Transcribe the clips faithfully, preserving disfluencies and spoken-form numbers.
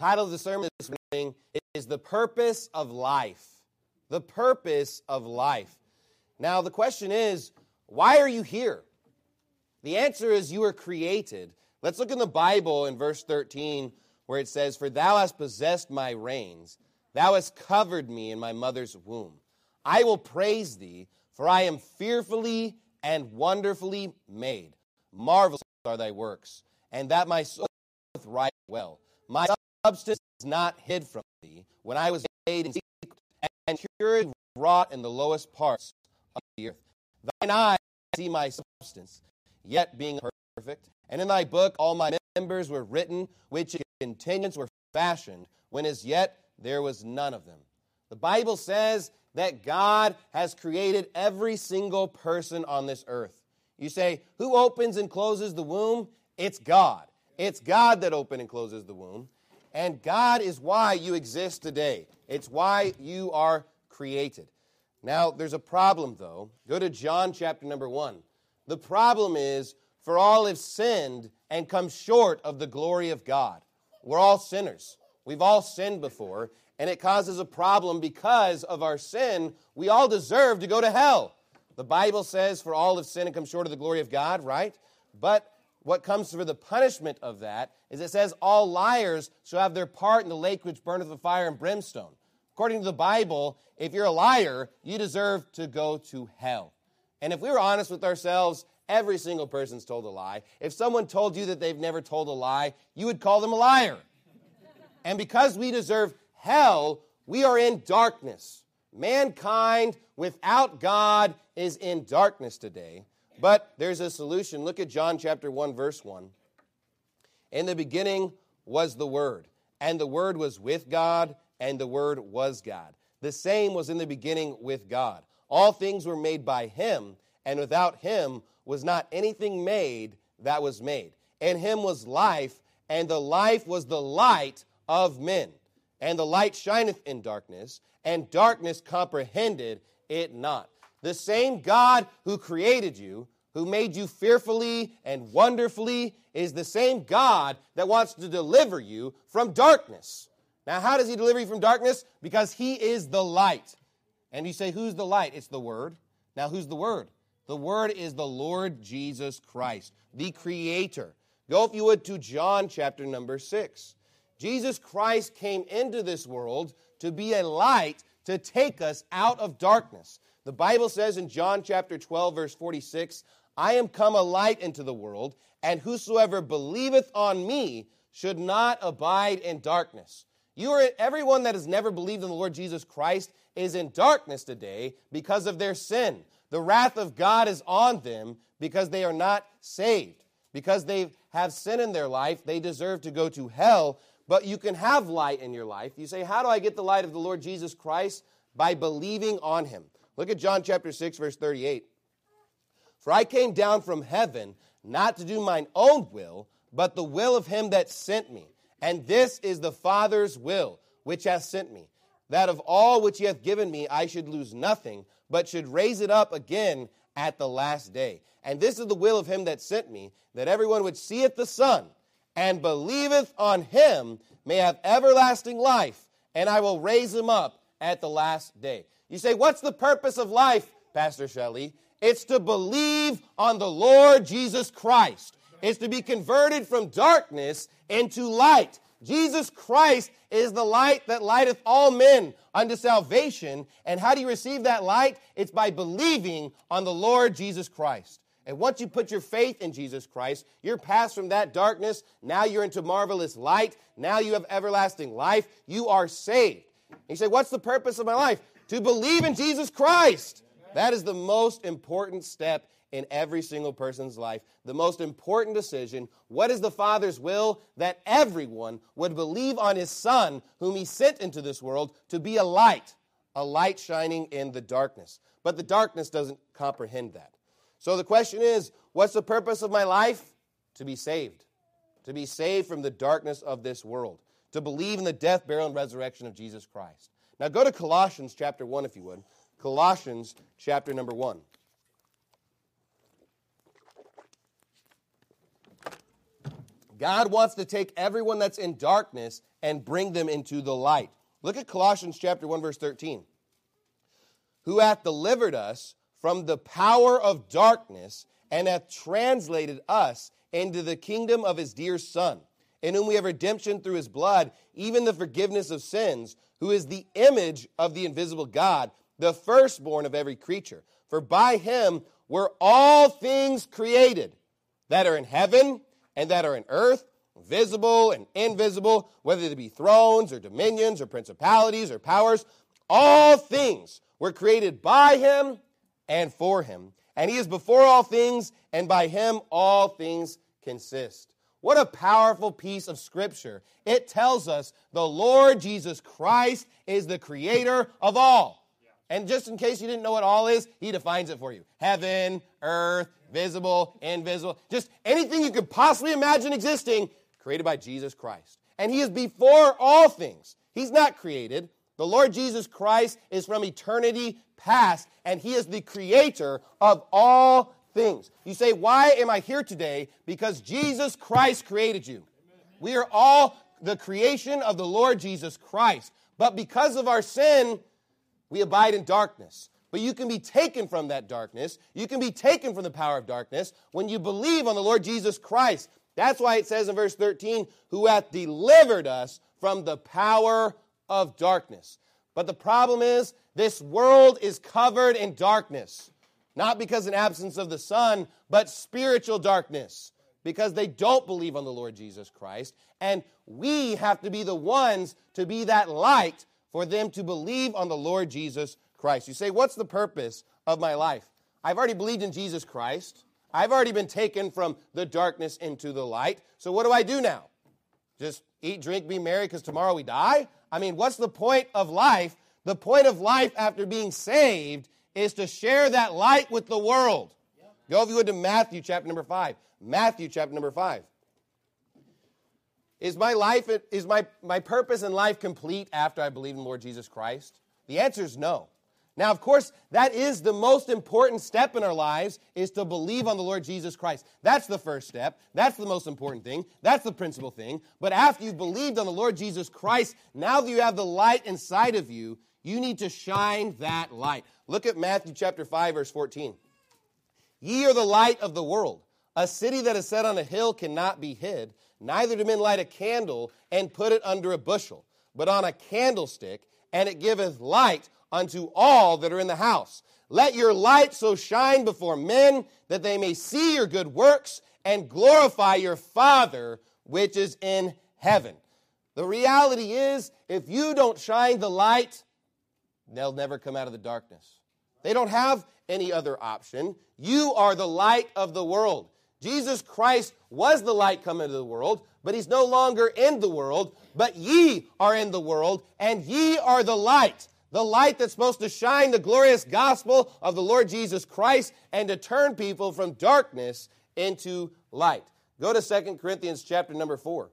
title of the sermon this morning is The Purpose of Life. The Purpose of Life. Now, the question is, why are you here? The answer is you were created. Let's look in the Bible in verse thirteen where it says, "For thou hast possessed my reins, thou hast covered me in my mother's womb. I will praise thee, for I am fearfully and wonderfully made. Marvelous are thy works, and that my soul doth right well. My substance is not hid from thee, when I was made in secret, and purity wrought in the lowest parts of the earth. Thine eyes see my substance, yet being perfect. And in thy book all my members were written, which in continuance were fashioned, when as yet there was none of them." The Bible says that God has created every single person on this earth. You say, who opens and closes the womb? It's God. It's God that opens and closes the womb. And God is why you exist today. It's why you are created. Now, there's a problem, though. Go to John chapter number one. The problem is, for all have sinned and come short of the glory of God. We're all sinners. We've all sinned before, and it causes a problem because of our sin. We all deserve to go to hell. The Bible says, for all have sinned and come short of the glory of God, right? But what comes for the punishment of that is it says, all liars shall have their part in the lake which burneth with fire and brimstone. According to the Bible, if you're a liar, you deserve to go to hell. And if we were honest with ourselves, every single person's told a lie. If someone told you that they've never told a lie, you would call them a liar. And because we deserve hell, we are in darkness. Mankind without God is in darkness today. But there's a solution. Look at John chapter one, verse one. In the beginning was the Word, and the Word was with God, and the Word was God. The same was in the beginning with God. All things were made by Him, and without Him was not anything made that was made. In Him was life, and the life was the light of men. And the light shineth in darkness, and darkness comprehended it not. The same God who created you, who made you fearfully and wonderfully, is the same God that wants to deliver you from darkness. Now, how does He deliver you from darkness? Because He is the light. And you say, who's the light? It's the Word. Now, who's the Word? The Word is the Lord Jesus Christ, the Creator. Go, if you would, to John chapter number six. Jesus Christ came into this world to be a light to take us out of darkness. The Bible says in John chapter twelve, verse forty-six, I am come a light into the world, and whosoever believeth on me should not abide in darkness. You are, everyone that has never believed in the Lord Jesus Christ is in darkness today because of their sin. The wrath of God is on them because they are not saved. Because they have sin in their life, they deserve to go to hell. But you can have light in your life. You say, how do I get the light of the Lord Jesus Christ? By believing on Him. Look at John chapter six, verse thirty-eight. For I came down from heaven, not to do mine own will, but the will of Him that sent me. And this is the Father's will, which hath sent me, that of all which He hath given me I should lose nothing, but should raise it up again at the last day. And this is the will of Him that sent me, that everyone which seeth the Son, and believeth on Him, may have everlasting life, and I will raise him up at the last day. You say, what's the purpose of life, Pastor Shelley? It's to believe on the Lord Jesus Christ. It's to be converted from darkness into light. Jesus Christ is the light that lighteth all men unto salvation. And how do you receive that light? It's by believing on the Lord Jesus Christ. And once you put your faith in Jesus Christ, you're passed from that darkness. Now you're into marvelous light. Now you have everlasting life. You are saved. And you say, what's the purpose of my life? To believe in Jesus Christ. That is the most important step in every single person's life. The most important decision. What is the Father's will? That everyone would believe on His Son, whom He sent into this world, to be a light. A light shining in the darkness. But the darkness doesn't comprehend that. So the question is, what's the purpose of my life? To be saved. To be saved from the darkness of this world. To believe in the death, burial, and resurrection of Jesus Christ. Now go to Colossians chapter one, if you would. Colossians chapter number one. God wants to take everyone that's in darkness and bring them into the light. Look at Colossians chapter one, verse thirteen. Who hath delivered us from the power of darkness and hath translated us into the kingdom of his dear Son, in whom we have redemption through his blood, even the forgiveness of sins, who is the image of the invisible God, the firstborn of every creature. For by him were all things created, that are in heaven and that are in earth, visible and invisible, whether they be thrones or dominions or principalities or powers. All things were created by him and for him. And he is before all things, and by him all things consist. What a powerful piece of Scripture. It tells us the Lord Jesus Christ is the creator of all. And just in case you didn't know what all is, he defines it for you. Heaven, earth, visible, invisible, just anything you could possibly imagine existing, created by Jesus Christ. And he is before all things. He's not created. The Lord Jesus Christ is from eternity past, and he is the creator of all things. You say, why am I here today? Because Jesus Christ created you. We are all the creation of the Lord Jesus Christ. But because of our sin, we abide in darkness. But you can be taken from that darkness. You can be taken from the power of darkness when you believe on the Lord Jesus Christ. That's why it says in verse thirteen, who hath delivered us from the power of darkness. But the problem is, this world is covered in darkness. Not because of an absence of the sun, but spiritual darkness. Because they don't believe on the Lord Jesus Christ. And we have to be the ones to be that light for them to believe on the Lord Jesus Christ. You say, what's the purpose of my life? I've already believed in Jesus Christ. I've already been taken from the darkness into the light. So what do I do now? Just eat, drink, be merry because tomorrow we die? I mean, what's the point of life? The point of life after being saved is to share that light with the world. Yep. Go, if you would, to Matthew chapter number five. Matthew chapter number five. Is my life, is my, my purpose in life complete after I believe in the Lord Jesus Christ? The answer is no. Now, of course, that is the most important step in our lives, is to believe on the Lord Jesus Christ. That's the first step. That's the most important thing. That's the principal thing. But after you've believed on the Lord Jesus Christ, now that you have the light inside of you, you need to shine that light. Look at Matthew chapter five, verse fourteen. Ye are the light of the world. A city that is set on a hill cannot be hid. Neither do men light a candle and put it under a bushel, but on a candlestick, and it giveth light unto all that are in the house. Let your light so shine before men that they may see your good works and glorify your Father which is in heaven. The reality is, if you don't shine the light, they'll never come out of the darkness. They don't have any other option. You are the light of the world. Jesus Christ was the light coming into the world, but he's no longer in the world, but ye are in the world, and ye are the light. The light that's supposed to shine the glorious gospel of the Lord Jesus Christ and to turn people from darkness into light. Go to Second Corinthians chapter number four.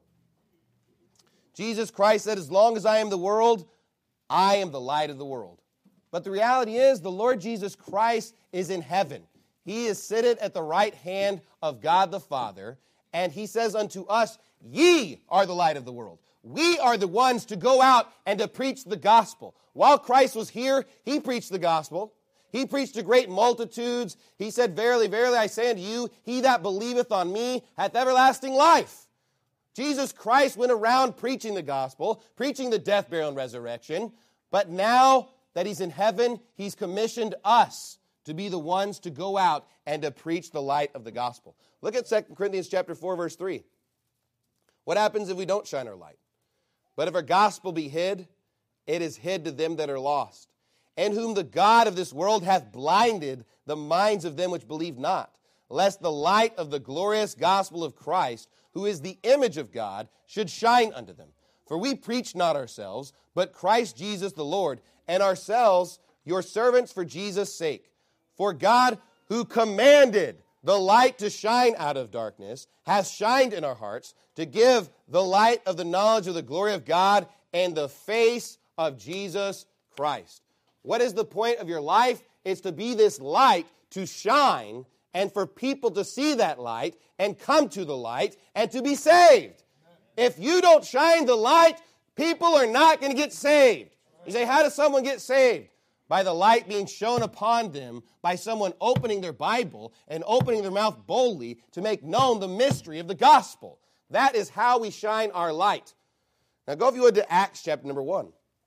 Jesus Christ said, as long as I am the world, I am the light of the world. But the reality is, the Lord Jesus Christ is in heaven. He is seated at the right hand of God the Father, and he says unto us, ye are the light of the world. We are the ones to go out and to preach the gospel. While Christ was here, he preached the gospel. He preached to great multitudes. He said, verily, verily, I say unto you, he that believeth on me hath everlasting life. Jesus Christ went around preaching the gospel, preaching the death, burial, and resurrection. But now that he's in heaven, he's commissioned us to be the ones to go out and to preach the light of the gospel. Look at Second Corinthians chapter four, verse three. What happens if we don't shine our light? But if our gospel be hid, it is hid to them that are lost, in whom the God of this world hath blinded the minds of them which believe not, lest the light of the glorious gospel of Christ, who is the image of God, should shine unto them. For we preach not ourselves, but Christ Jesus the Lord, and ourselves your servants for Jesus' sake. For God, who commanded the light to shine out of darkness, hath shined in our hearts to give the light of the knowledge of the glory of God and the face of Jesus Christ. What is the point of your life? It's to be this light to shine and for people to see that light and come to the light and to be saved. If you don't shine the light, people are not going to get saved. You say, how does someone get saved? By the light being shown upon them, by someone opening their Bible and opening their mouth boldly to make known the mystery of the gospel. That is how we shine our light. Now go, if you would, to Acts chapter number one.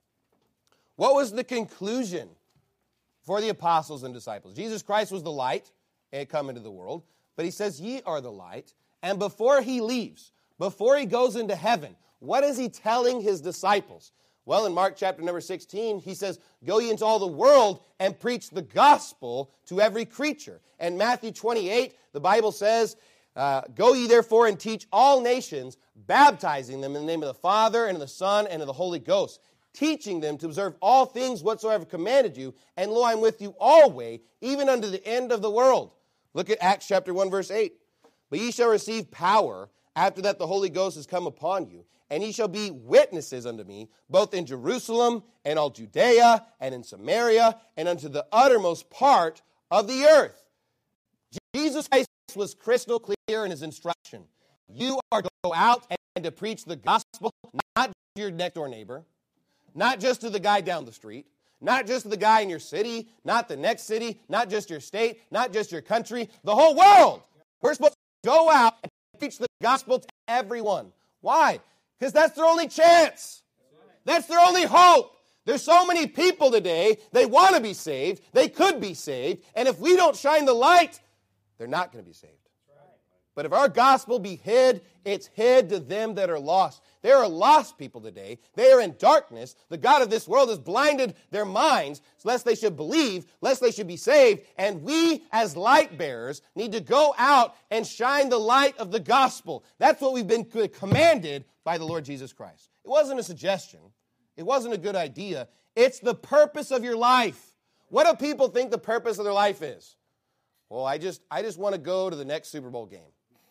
What was the conclusion for the apostles and disciples? Jesus Christ was the light and had come into the world, but he says, ye are the light. And before he leaves, before he goes into heaven, what is he telling his disciples? Well, in Mark chapter number sixteen, he says, go ye into all the world and preach the gospel to every creature. And Matthew twenty-eight, the Bible says, uh, go ye therefore and teach all nations, baptizing them in the name of the Father and of the Son and of the Holy Ghost, teaching them to observe all things whatsoever commanded you, and lo, I am with you always, even unto the end of the world. Look at Acts chapter one, verse eight. But ye shall receive power after that the Holy Ghost is come upon you, and ye shall be witnesses unto me, both in Jerusalem and all Judea and in Samaria and unto the uttermost part of the earth. Jesus Christ was crystal clear in his instruction. You are to go out and to preach the gospel, not to your next door neighbor, not just to the guy down the street, not just to the guy in your city, not the next city, not just your state, not just your country, the whole world. We're supposed to go out and preach the gospel to everyone. Why? Because that's their only chance. That's their only hope. There's so many people today, they want to be saved, they could be saved, and if we don't shine the light, they're not going to be saved. But if our gospel be hid, it's hid to them that are lost. There are lost people today. They are in darkness. The God of this world has blinded their minds, lest they should believe, lest they should be saved. And we, as light bearers, need to go out and shine the light of the gospel. That's what we've been commanded by the Lord Jesus Christ. It wasn't a suggestion. It wasn't a good idea. It's the purpose of your life. What do people think the purpose of their life is? Well, I just, I just want to go to the next Super Bowl game.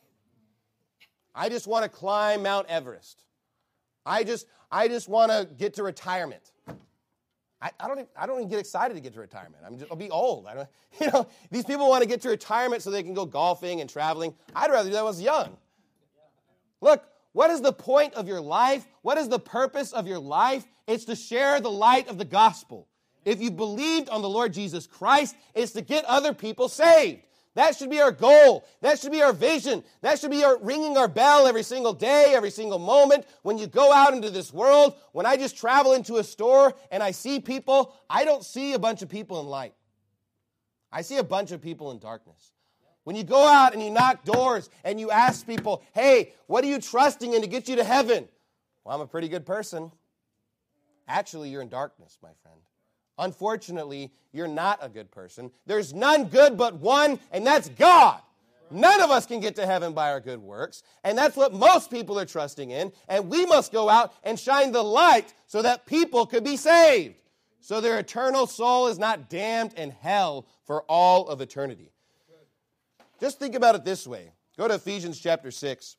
I just want to climb Mount Everest. I just, I just want to get to retirement. I, I don't, even, I don't even get excited to get to retirement. I'm just, I'll be old. I don't, you know, these people want to get to retirement so they can go golfing and traveling. I'd rather do that when I was young. Look, what is the point of your life? What is the purpose of your life? It's to share the light of the gospel. If you believed on the Lord Jesus Christ, it's to get other people saved. That should be our goal. That should be our vision. That should be our ringing our bell every single day, every single moment. When you go out into this world, when I just travel into a store and I see people, I don't see a bunch of people in light. I see a bunch of people in darkness. When you go out and you knock doors and you ask people, hey, what are you trusting in to get you to heaven? Well, I'm a pretty good person. Actually, you're in darkness, my friend. Unfortunately, you're not a good person. There's none good but one, and that's God. None of us can get to heaven by our good works, and that's what most people are trusting in, and we must go out and shine the light so that people could be saved, so their eternal soul is not damned in hell for all of eternity. Just think about it this way. Go to Ephesians chapter six.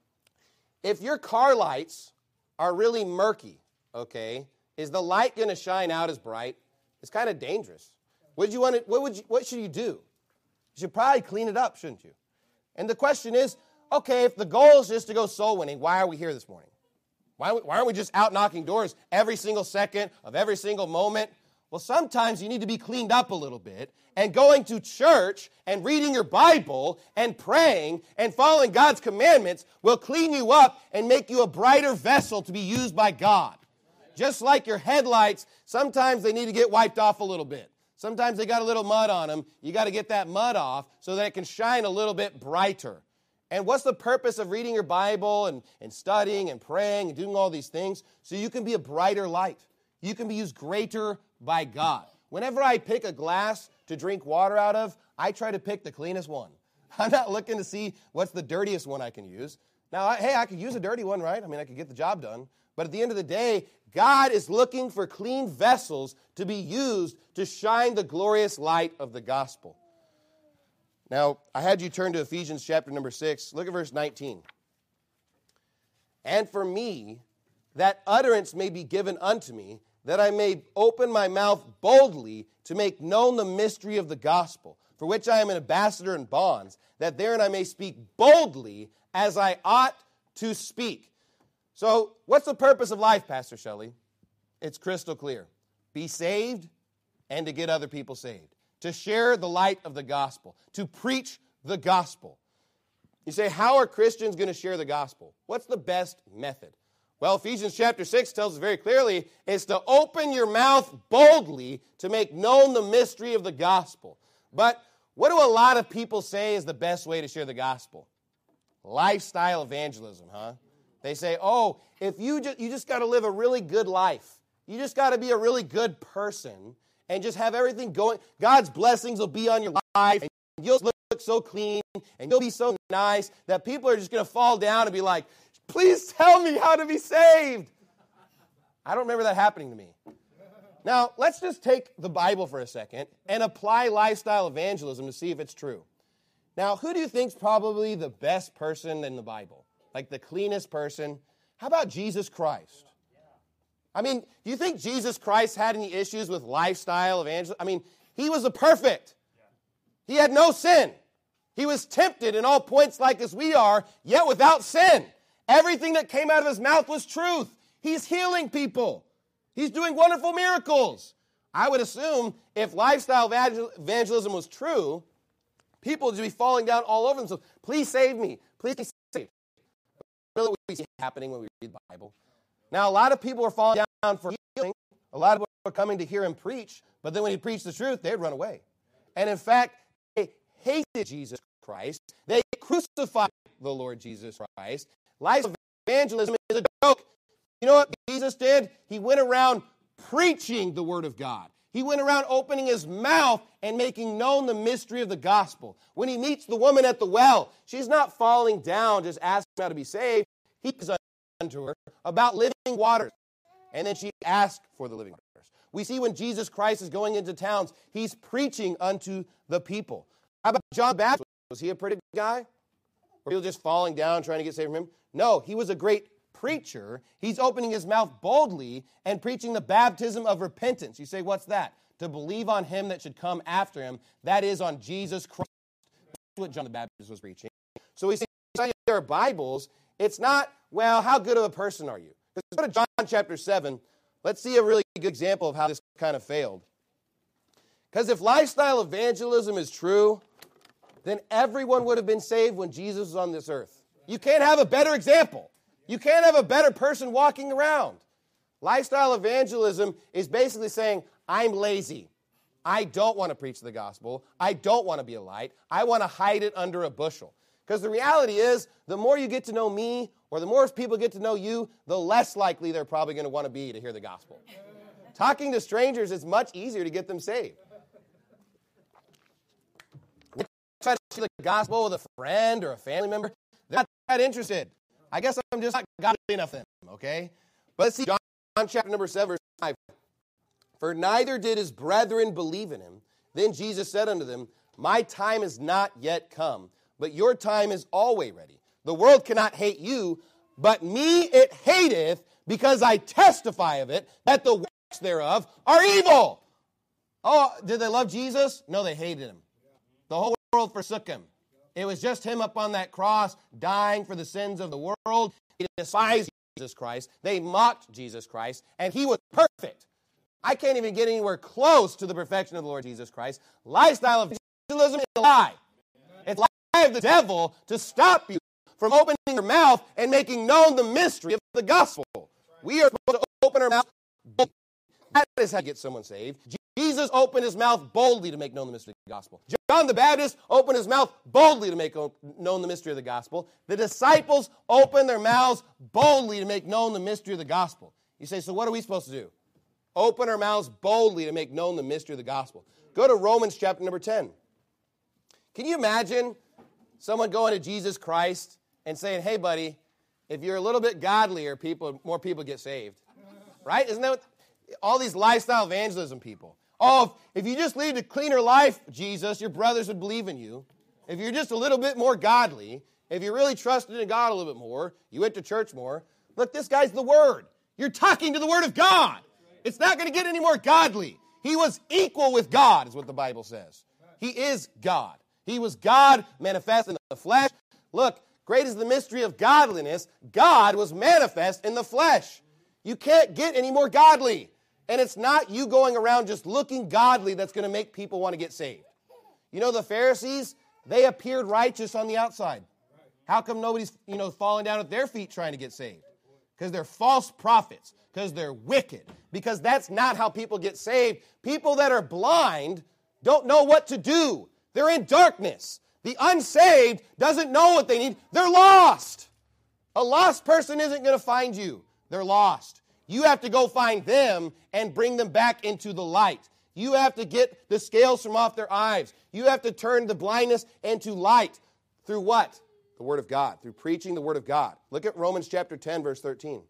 If your car lights are really murky, okay, is the light going to shine out as bright? It's kind of dangerous. What, you want to, what, would you, what should you do? You should probably clean it up, shouldn't you? And the question is, okay, if the goal is just to go soul winning, why are we here this morning? Why, why aren't we just out knocking doors every single second of every single moment? Well, sometimes you need to be cleaned up a little bit, and going to church and reading your Bible and praying and following God's commandments will clean you up and make you a brighter vessel to be used by God. Just like your headlights, sometimes they need to get wiped off a little bit. Sometimes they got a little mud on them. You got to get that mud off so that it can shine a little bit brighter. And what's the purpose of reading your Bible and, and studying and praying and doing all these things? So you can be a brighter light. You can be used greater by God. Whenever I pick a glass to drink water out of, I try to pick the cleanest one. I'm not looking to see what's the dirtiest one I can use. Now, I, hey, I could use a dirty one, right? I mean, I could get the job done. But at the end of the day, God is looking for clean vessels to be used to shine the glorious light of the gospel. Now, I had you turn to Ephesians chapter number six. Look at verse nineteen. And for me, that utterance may be given unto me, that I may open my mouth boldly to make known the mystery of the gospel, for which I am an ambassador in bonds, that therein I may speak boldly as I ought to speak. So what's the purpose of life, Pastor Shelley? It's crystal clear. Be saved and to get other people saved. To share the light of the gospel. To preach the gospel. You say, how are Christians going to share the gospel? What's the best method? Well, Ephesians chapter six tells us very clearly, it's to open your mouth boldly to make known the mystery of the gospel. But what do a lot of people say is the best way to share the gospel? Lifestyle evangelism, huh? They say, oh, if you just, you just got to live a really good life. You just got to be a really good person and just have everything going. God's blessings will be on your life, and you'll look so clean, and you'll be so nice that people are just going to fall down and be like, please tell me how to be saved. I don't remember that happening to me. Now, let's just take the Bible for a second and apply lifestyle evangelism to see if it's true. Now, who do you think is probably the best person in the Bible? Like the cleanest person? How about Jesus Christ? I mean, do you think Jesus Christ had any issues with lifestyle evangelism? I mean, he was a perfect. He had no sin. He was tempted in all points like as we are, yet without sin. Everything that came out of his mouth was truth. He's healing people. He's doing wonderful miracles. I would assume if lifestyle evangelism was true, people would be falling down all over themselves. Please save me. Please be saved. Really, we see happening when we read the Bible. Now, a lot of people are falling down for healing. A lot of people are coming to hear him preach, but then when he preached the truth, they'd run away. And in fact, they hated Jesus Christ. They crucified the Lord Jesus Christ. Lifestyle evangelism is a joke. You know what Jesus did? He went around preaching the word of God. He went around opening his mouth and making known the mystery of the gospel. When he meets the woman at the well, she's not falling down just asking how to be saved. He's unto her about living waters. And then she asked for the living waters. We see when Jesus Christ is going into towns, he's preaching unto the people. How about John the Baptist? Was he a pretty good guy? Or people just falling down trying to get saved from him? No, he was a great preacher. He's opening his mouth boldly and preaching the baptism of repentance. You say, what's that? To believe on him that should come after him. That is on Jesus Christ. That's what John the Baptist was preaching. So we see in our Bibles, it's not, well, how good of a person are you? Because go to John chapter seven. Let's see a really good example of how this kind of failed. Because if lifestyle evangelism is true, then everyone would have been saved when Jesus was on this earth. You can't have a better example. You can't have a better person walking around. Lifestyle evangelism is basically saying, I'm lazy. I don't want to preach the gospel. I don't want to be a light. I want to hide it under a bushel. Because the reality is, the more you get to know me, or the more people get to know you, the less likely they're probably going to want to be to hear the gospel. Talking to strangers is much easier to get them saved. Try to share the gospel with a friend or a family member, they're not that interested. I guess I'm just not godly enough for them, okay? But let's see John, John chapter number seven, verse five. For neither did his brethren believe in him. Then Jesus said unto them, my time is not yet come, but your time is always ready. The world cannot hate you, but me it hateth, because I testify of it, that the works thereof are evil. Oh, did they love Jesus? No, they hated him. The whole world forsook him. It was just him up on that cross, dying for the sins of the world. They despised Jesus Christ. They mocked Jesus Christ, and he was perfect. I can't even get anywhere close to the perfection of the Lord Jesus Christ. Lifestyle of evangelism is a lie. It's a lie of the devil to stop you from opening your mouth and making known the mystery of the gospel. We are supposed to open our mouth boldly. That is how you get someone saved. Jesus opened his mouth boldly to make known the mystery of the gospel. John the Baptist opened his mouth boldly to make known the mystery of the gospel. The disciples opened their mouths boldly to make known the mystery of the gospel. You say, so what are we supposed to do? Open our mouths boldly to make known the mystery of the gospel. Go to Romans chapter number ten. Can you imagine someone going to Jesus Christ and saying, hey, buddy, if you're a little bit godlier, people, more people get saved? Right? Isn't that what all these lifestyle evangelism people? Oh, if, if you just lead a cleaner life, Jesus, your brothers would believe in you. If you're just a little bit more godly, if you really trusted in God a little bit more, you went to church more. Look, this guy's the Word. You're talking to the Word of God. It's not going to get any more godly. He was equal with God, is what the Bible says. He is God. He was God manifest in the flesh. Look, great is the mystery of godliness. God was manifest in the flesh. You can't get any more godly. And it's not you going around just looking godly that's going to make people want to get saved. You know, the Pharisees, they appeared righteous on the outside. How come nobody's, you know, falling down at their feet trying to get saved? Because they're false prophets. Because they're wicked. Because that's not how people get saved. People that are blind don't know what to do. They're in darkness. The unsaved doesn't know what they need. They're lost. A lost person isn't going to find you. They're lost. You have to go find them and bring them back into the light. You have to get the scales from off their eyes. You have to turn the blindness into light. Through what? The Word of God. Through preaching the Word of God. Look at Romans chapter ten, verse thirteen.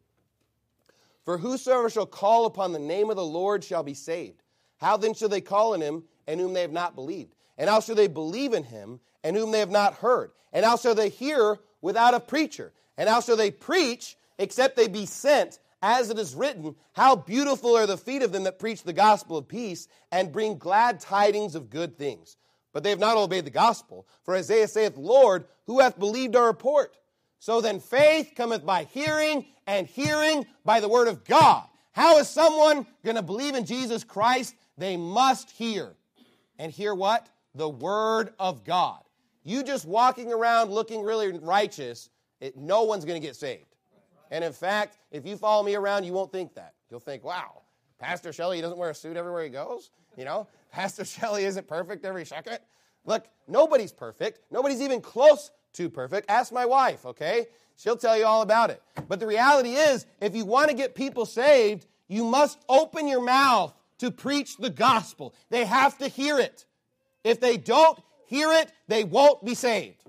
For whosoever shall call upon the name of the Lord shall be saved. How then shall they call on him in whom they have not believed? And how shall they believe in him in whom they have not heard? And how shall they hear without a preacher? And how shall they preach except they be sent? As it is written, how beautiful are the feet of them that preach the gospel of peace and bring glad tidings of good things. But they have not obeyed the gospel. For Isaiah saith, Lord, who hath believed our report? So then faith cometh by hearing, and hearing by the word of God. How is someone going to believe in Jesus Christ? They must hear. And hear what? The word of God. You just walking around looking really righteous, it, no one's going to get saved. And in fact, if you follow me around, you won't think that. You'll think, wow, Pastor Shelley, he doesn't wear a suit everywhere he goes. You know, Pastor Shelley isn't perfect every second. Look, nobody's perfect. Nobody's even close to perfect. Ask my wife, okay? She'll tell you all about it. But the reality is, if you want to get people saved, you must open your mouth to preach the gospel. They have to hear it. If they don't hear it, they won't be saved.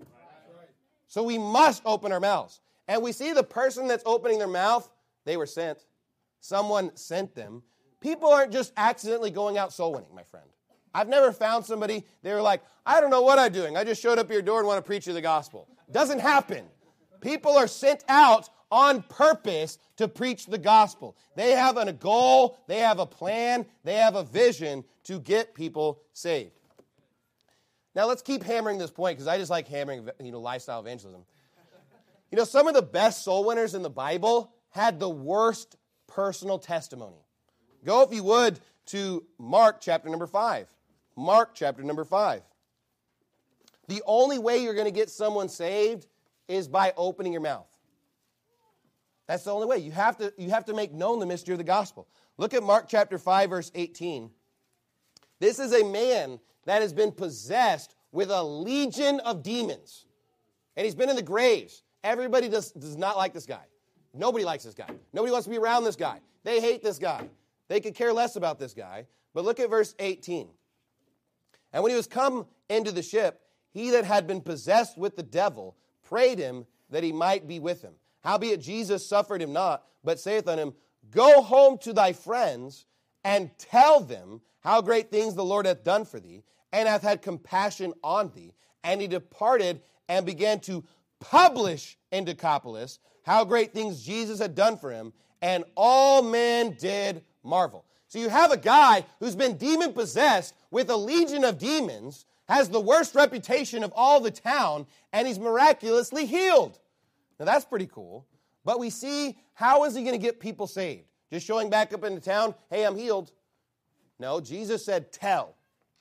So we must open our mouths. And we see the person that's opening their mouth, they were sent. Someone sent them. People aren't just accidentally going out soul winning, my friend. I've never found somebody, they were like, I don't know what I'm doing. I just showed up at your door and want to preach you the gospel. Doesn't happen. People are sent out on purpose to preach the gospel. They have a goal, they have a plan, they have a vision to get people saved. Now let's keep hammering this point because I just like hammering, you know, lifestyle evangelism. You know, some of the best soul winners in the Bible had the worst personal testimony. Go, if you would, to Mark chapter number five. Mark chapter number five. The only way you're going to get someone saved is by opening your mouth. That's the only way. You have to, you have to make known the mystery of the gospel. Look at Mark chapter five, verse eighteen. This is a man that has been possessed with a legion of demons. And he's been in the graves. Everybody does, does not like this guy. Nobody likes this guy. Nobody wants to be around this guy. They hate this guy. They could care less about this guy. But look at verse eighteen. And when he was come into the ship, he that had been possessed with the devil prayed him that he might be with him. Howbeit Jesus suffered him not, but saith unto him, Go home to thy friends, and tell them how great things the Lord hath done for thee, and hath had compassion on thee. And he departed and began to publish in Decapolis how great things Jesus had done for him, and all men did marvel. So you have a guy who's been demon-possessed with a legion of demons, has the worst reputation of all the town, and he's miraculously healed. Now that's pretty cool. But we see, how is he going to get people saved? Just showing back up into town, hey, I'm healed. No, Jesus said, tell.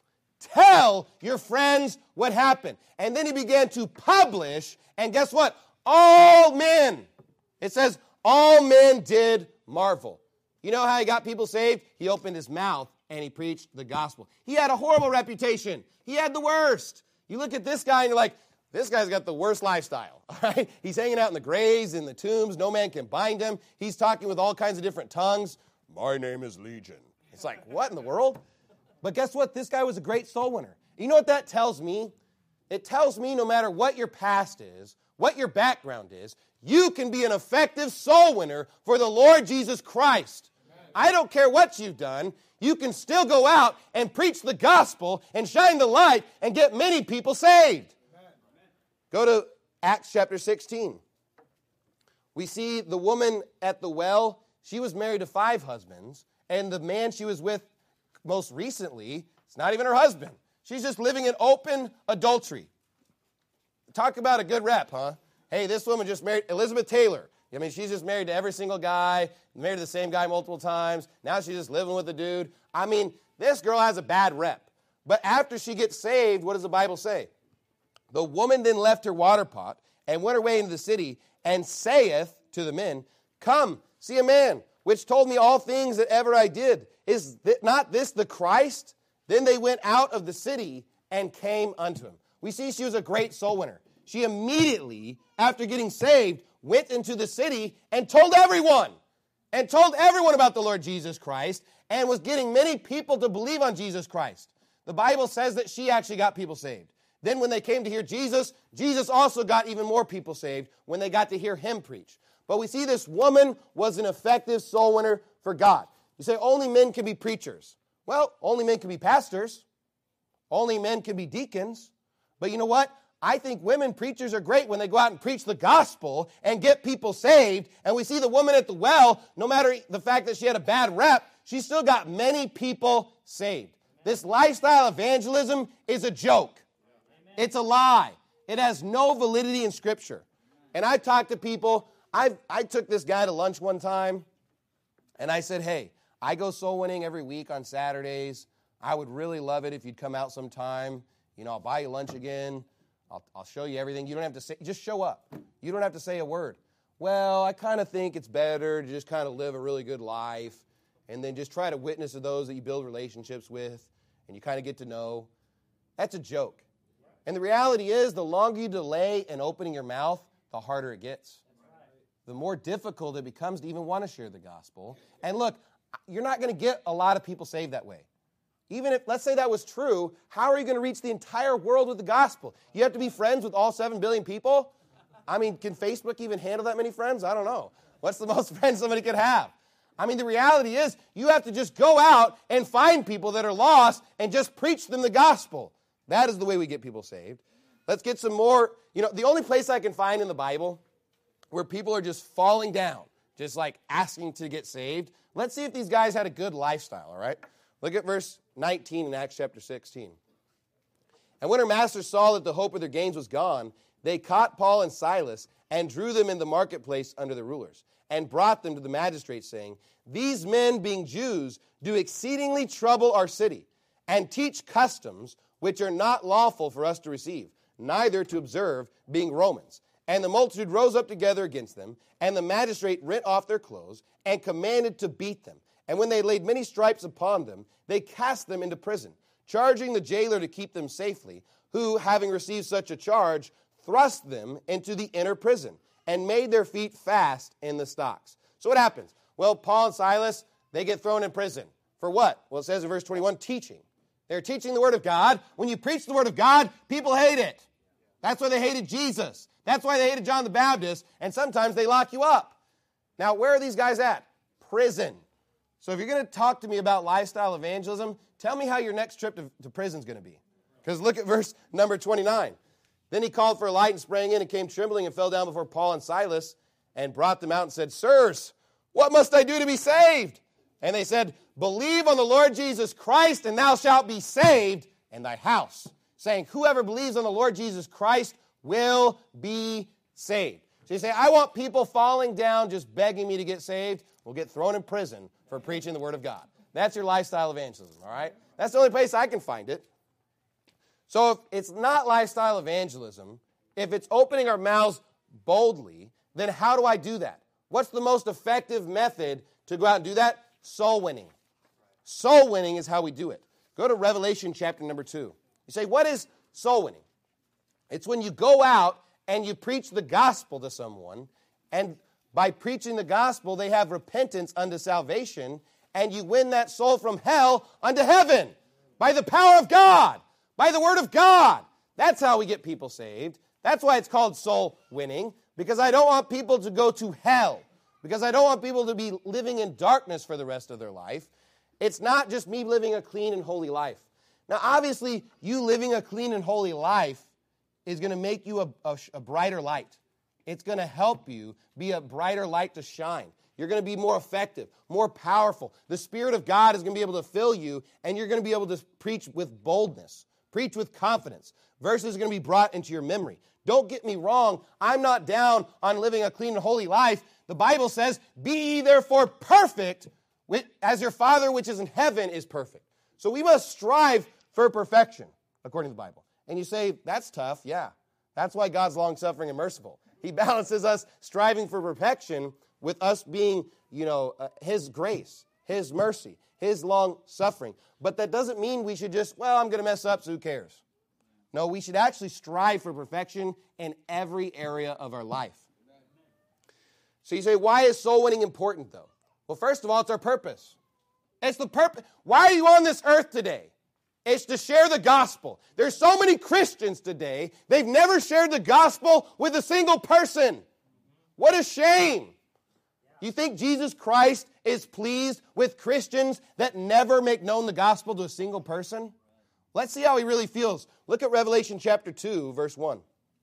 Tell your friends what happened. And then he began to publish, and guess what? All men. It says, all men did marvel. You know how he got people saved? He opened his mouth and he preached the gospel. He had a horrible reputation. He had the worst. You look at this guy and you're like, this guy's got the worst lifestyle. All right? He's hanging out in the graves, in the tombs. No man can bind him. He's talking with all kinds of different tongues. My name is Legion. It's like, what in the world? But guess what? This guy was a great soul winner. You know what that tells me? It tells me no matter what your past is, what your background is, you can be an effective soul winner for the Lord Jesus Christ. Amen. I don't care what you've done. You can still go out and preach the gospel and shine the light and get many people saved. Amen. Go to Acts chapter sixteen. We see the woman at the well. She was married to five husbands, and the man she was with most recently, it's not even her husband. She's just living in open adultery. Talk about a good rep, huh? Hey, this woman just married Elizabeth Taylor. I mean, she's just married to every single guy, married to the same guy multiple times. Now she's just living with the dude. I mean, this girl has a bad rep. But after she gets saved, what does the Bible say? The woman then left her water pot and went away into the city and saith to the men, come, see a man, which told me all things that ever I did. Is th- not this the Christ? Then they went out of the city and came unto him. We see she was a great soul winner. She immediately, after getting saved, went into the city and told everyone, and told everyone about the Lord Jesus Christ, and was getting many people to believe on Jesus Christ. The Bible says that she actually got people saved. Then when they came to hear Jesus, Jesus also got even more people saved when they got to hear him preach. But we see this woman was an effective soul winner for God. You say only men can be preachers. Well, only men can be pastors. Only men can be deacons. But you know what? I think women preachers are great when they go out and preach the gospel and get people saved. And we see the woman at the well, no matter the fact that she had a bad rep, she still got many people saved. This lifestyle evangelism is a joke. It's a lie. It has no validity in Scripture. And I talked to people. I I took this guy to lunch one time, and I said, hey, I go soul winning every week on Saturdays. I would really love it if you'd come out sometime. You know, I'll buy you lunch again. I'll, I'll show you everything. You don't have to say, just show up. You don't have to say a word. Well, I kind of think it's better to just kind of live a really good life and then just try to witness to those that you build relationships with and you kind of get to know. That's a joke. And the reality is, the longer you delay in opening your mouth, the harder it gets. The more difficult it becomes to even want to share the gospel. And look, you're not going to get a lot of people saved that way. Even if, let's say that was true, how are you going to reach the entire world with the gospel? You have to be friends with all seven billion people? I mean, can Facebook even handle that many friends? I don't know. What's the most friends somebody could have? I mean, the reality is, you have to just go out and find people that are lost and just preach them the gospel. That is the way we get people saved. Let's get some more. You know, the only place I can find in the Bible where people are just falling down, just like asking to get saved. Let's see if these guys had a good lifestyle, all right? Look at verse nineteen in Acts chapter sixteen. And when her masters saw that the hope of their gains was gone, they caught Paul and Silas and drew them in the marketplace under the rulers and brought them to the magistrates, saying, these men, being Jews, do exceedingly trouble our city and teach customs which are not lawful for us to receive, neither to observe, being Romans. And the multitude rose up together against them, and the magistrate rent off their clothes and commanded to beat them. And when they laid many stripes upon them, they cast them into prison, charging the jailer to keep them safely, who, having received such a charge, thrust them into the inner prison and made their feet fast in the stocks. So what happens? Well, Paul and Silas, they get thrown in prison. For what? Well, it says in verse twenty-one, teaching. They're teaching the Word of God. When you preach the Word of God, people hate it. That's why they hated Jesus. That's why they hated John the Baptist, and sometimes they lock you up. Now, where are these guys at? Prison. So if you're going to talk to me about lifestyle evangelism, tell me how your next trip to, to prison is going to be. Because look at verse number twenty-nine. Then he called for a light and sprang in and came trembling and fell down before Paul and Silas and brought them out and said, sirs, what must I do to be saved? And they said, believe on the Lord Jesus Christ, and thou shalt be saved in thy house. Saying, whoever believes on the Lord Jesus Christ will be saved. So you say, I want people falling down just begging me to get saved. Will get thrown in prison for preaching the Word of God. That's your lifestyle evangelism, all right? That's the only place I can find it. So if it's not lifestyle evangelism, if it's opening our mouths boldly, then how do I do that? What's the most effective method to go out and do that? Soul winning. Soul winning is how we do it. Go to Revelation chapter number two. You say, what is soul winning? It's when you go out and you preach the gospel to someone, and by preaching the gospel, they have repentance unto salvation, and you win that soul from hell unto heaven by the power of God, by the word of God. That's how we get people saved. That's why it's called soul winning, because I don't want people to go to hell, because I don't want people to be living in darkness for the rest of their life. It's not just me living a clean and holy life. Now, obviously, you living a clean and holy life is going to make you a, a, a brighter light. It's going to help you be a brighter light to shine. You're going to be more effective, more powerful. The Spirit of God is going to be able to fill you, and you're going to be able to preach with boldness. Preach with confidence. Verses are going to be brought into your memory. Don't get me wrong. I'm not down on living a clean and holy life. The Bible says, be ye therefore perfect, as your Father which is in heaven is perfect. So we must strive for perfection, according to the Bible. And you say, that's tough. Yeah. That's why God's long-suffering and merciful. He balances us striving for perfection with us being, you know, uh, His grace, His mercy, His long-suffering. But that doesn't mean we should just, well, I'm going to mess up, so who cares? No, we should actually strive for perfection in every area of our life. So you say, why is soul winning important, though? Well, first of all, it's our purpose. It's the purpose. Why are you on this earth today? It's to share the gospel. There's so many Christians today, they've never shared the gospel with a single person. What a shame. You think Jesus Christ is pleased with Christians that never make known the gospel to a single person? Let's see how he really feels. Look at Revelation chapter two, verse one.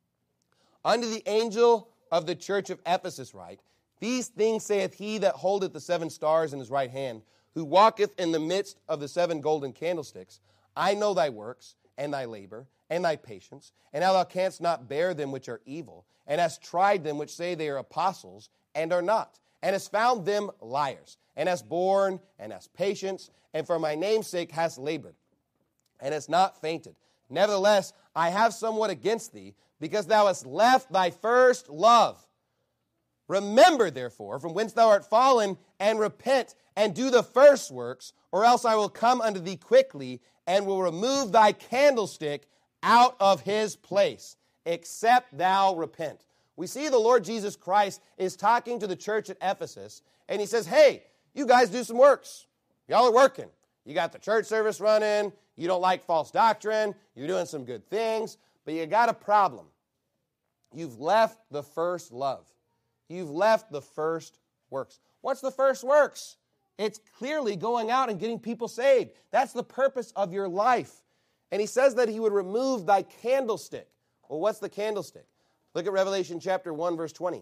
Unto the angel of the church of Ephesus write, these things saith he that holdeth the seven stars in his right hand, who walketh in the midst of the seven golden candlesticks. I know thy works, and thy labor, and thy patience, and how thou canst not bear them which are evil, and hast tried them which say they are apostles, and are not, and hast found them liars, and hast borne, and hast patience, and for my name's sake hast labored, and hast not fainted. Nevertheless, I have somewhat against thee, because thou hast left thy first love. Remember, therefore, from whence thou art fallen, and repent, and do the first works, or else I will come unto thee quickly, and will remove thy candlestick out of his place, except thou repent. We see the Lord Jesus Christ is talking to the church at Ephesus, and he says, hey, you guys do some works. Y'all are working. You got the church service running. You don't like false doctrine. You're doing some good things, but you got a problem. You've left the first love. You've left the first works. What's the first works? It's clearly going out and getting people saved. That's the purpose of your life. And he says that he would remove thy candlestick. Well, what's the candlestick? Look at Revelation chapter one, verse twenty.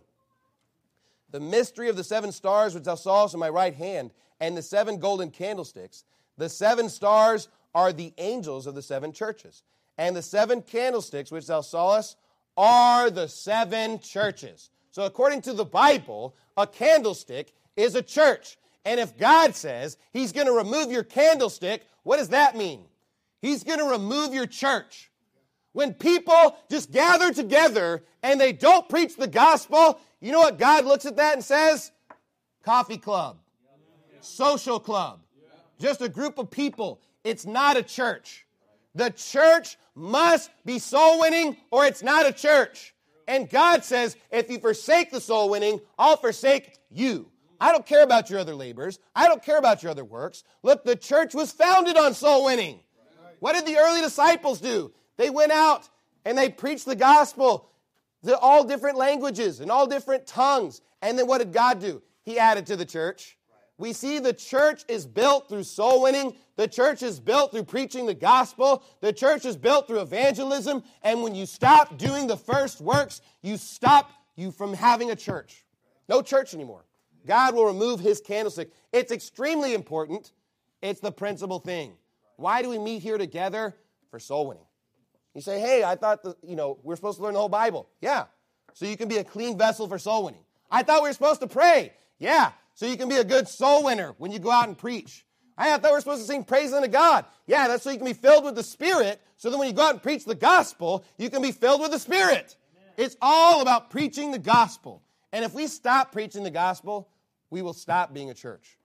The mystery of the seven stars which thou sawest in my right hand, and the seven golden candlesticks. The seven stars are the angels of the seven churches. And the seven candlesticks which thou sawest are the seven churches. So according to the Bible, a candlestick is a church. And if God says he's going to remove your candlestick, what does that mean? He's going to remove your church. When people just gather together and they don't preach the gospel, you know what God looks at that and says? Coffee club, social club, just a group of people. It's not a church. The church must be soul winning or it's not a church. And God says, if you forsake the soul winning, I'll forsake you. I don't care about your other labors. I don't care about your other works. Look, the church was founded on soul winning. What did the early disciples do? They went out and they preached the gospel to all different languages and all different tongues. And then what did God do? He added to the church. We see the church is built through soul winning. The church is built through preaching the gospel. The church is built through evangelism. And when you stop doing the first works, you stop you from having a church. No church anymore. God will remove his candlestick. It's extremely important. It's the principal thing. Why do we meet here together? For soul winning. You say, hey, I thought the, you know, we're supposed to learn the whole Bible. Yeah, so you can be a clean vessel for soul winning. I thought we were supposed to pray. Yeah, so you can be a good soul winner when you go out and preach. I thought we were supposed to sing praise unto God. Yeah, that's so you can be filled with the Spirit, so that when you go out and preach the gospel, you can be filled with the Spirit. Amen. It's all about preaching the gospel. And if we stop preaching the gospel, we will stop being a church.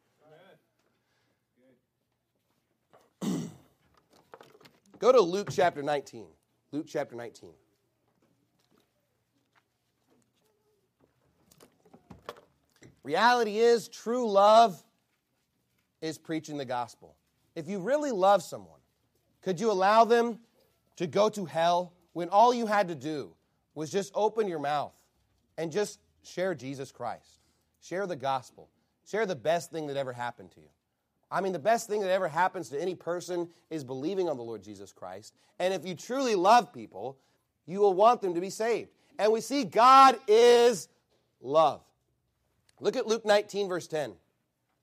Go to Luke chapter nineteen. Luke chapter nineteen. Reality is, true love is preaching the gospel. If you really love someone, could you allow them to go to hell when all you had to do was just open your mouth and just share Jesus Christ? Share the gospel. Share the best thing that ever happened to you. I mean, the best thing that ever happens to any person is believing on the Lord Jesus Christ. And if you truly love people, you will want them to be saved. And we see God is love. Look at Luke nineteen, verse ten.